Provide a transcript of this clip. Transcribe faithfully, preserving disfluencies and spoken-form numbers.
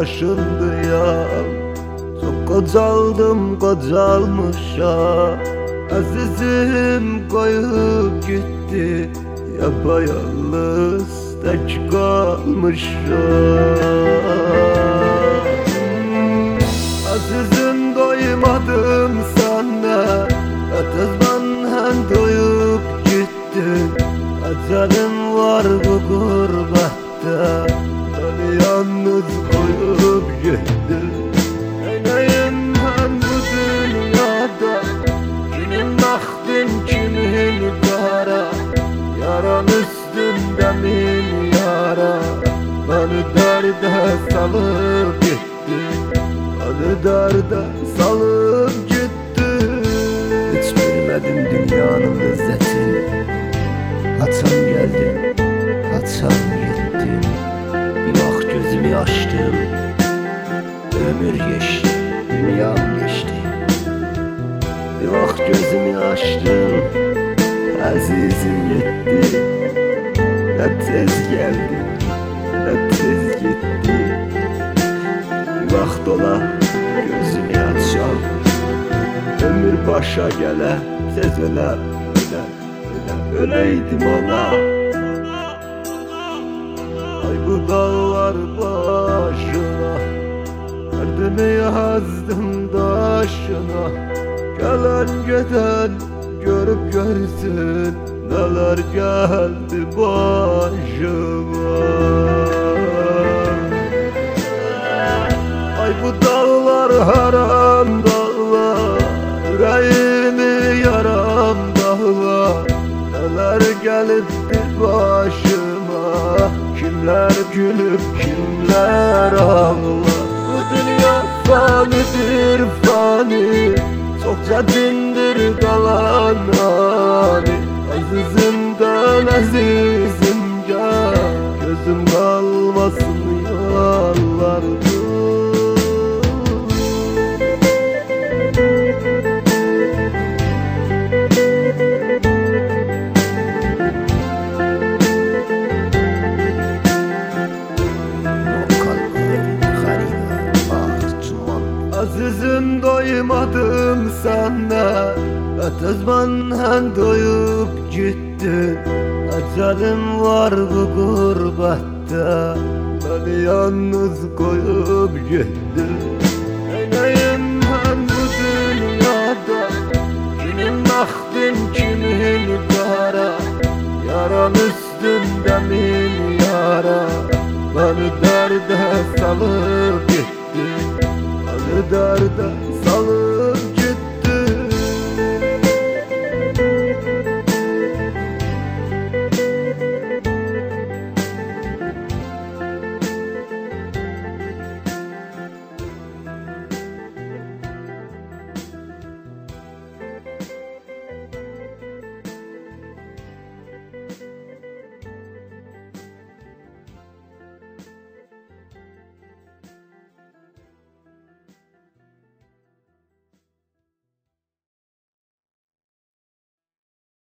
taşındı ya. Çok kocaldım, kocalmışam. Azizim koyup gitti, yapayalnız tek kalmışam. Azizim doymadım sana, atızmandan doyup gittin. Ecelim var bu gurbette, beni yalnız koyup gittin. Neyleyim ben bu dünyada, kimin baktın kimin kara. Yaram üstünde min yara, beni derde salıp gitti, beni derde salıp gitti. Hiç bilmedim dünyanın lezzetini. Haçan geldi, haçan gitti. Bir bak gözümü açtım, ömür geçti, dünyam geçti. Bir bak gözümü açtım, azizim gitti. Ne tez geldi, ne tez gitti. Bir bak dola, gözümü açam. Ömür başa gele, tez öle, öle, öle, öleydim ona. Ay bu dağlar başına, derdimi yazdım taşına. Gelen giden görüp görsün, neler geldi başıma. Ay bu dağlar haram dağlar, yüreğimi yaram dağlar. Neler gelipti başıma, kimler gülüp kimler ağlar. Bu dünya fanidir fani, çokça dindir kalan hali. Azizimden azizim gel, gözüm kalmasın yollarda. Azizim doymadım sana, atızmandan doyup gittin. Ecelim var bu gurbette, beni yalnız koyup gittin. Neyleyim ben bu dünyada, kimin baktın kimin kara. Yaram üstünde min yara, beni derde salıp gitti, beni derde salıp